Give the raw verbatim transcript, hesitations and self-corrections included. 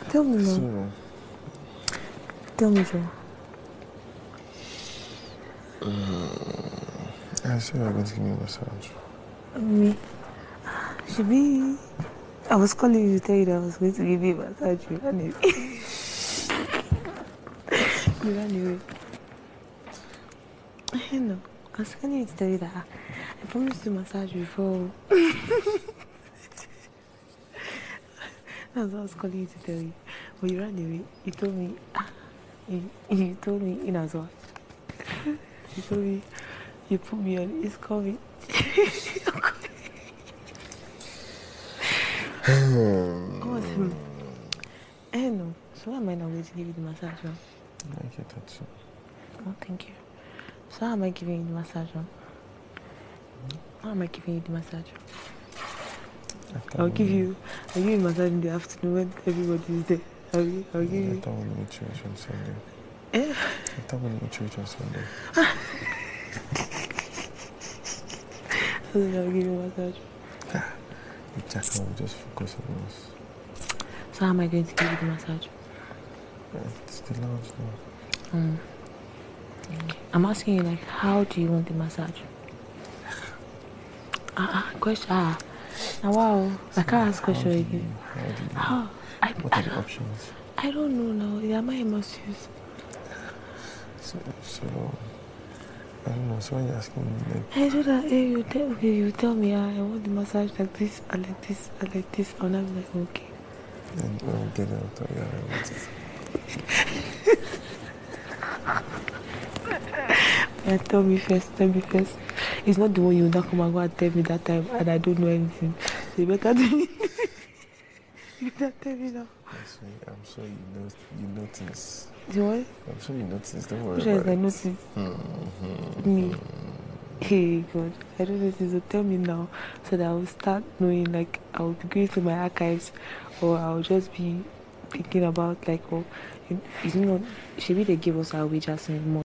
Tell me now. So, Tell me, Joe. I said you're going to give me a massage. Me? Should I was calling you to tell you that I was going to give you a massage. You ran away. You ran away. I know. I was calling you to tell you that I promised to massage you before. That's what I was calling you to tell you. But you ran away. You told me. You, you told me in as well. You told me. You put me on. It's coming. Oh, I know. So why am I not going to give you the massage? Huh? I get that too. Oh, thank you. So how am I giving you the massage? Huh? How am I giving you the massage? After I'll give you. I'll give you a massage in the afternoon when everybody is there. I'll, I'll give you. After when we church on Sunday. Eh? After when we church on Sunday. So then I'll give you a massage. Exactly. I'll just focus on us. So how am I going to give you the massage? It's the lounge now. Um, I'm asking you, like, how do you want the massage? Ah, uh, question. Ah, uh, wow. So I can't ask question again. How do you? How? I, what are I, the options? I don't know now. Am I must use? So, so, I don't know. So when you're asking me, like, I do that. Hey, you tell okay, you tell me. Ah, I want the massage like this, I like this, I like this, and I'm like, okay. And when we get out, oh, yeah, I want it. Yeah, tell me first, tell me first. It's not the one you not come and go and tell me that time, and I don't know anything. So you better tell me. You better tell me now. Yes, I'm sure you know. You notice. The what? I'm sure you notice. Don't worry Which one about is I it. notice? Mm-hmm. Me. Hey God, I don't know. So tell me now, so that I will start knowing. Like I will be going through my archives, or I will just be thinking about like, oh, you know, should we they give us our wages and more.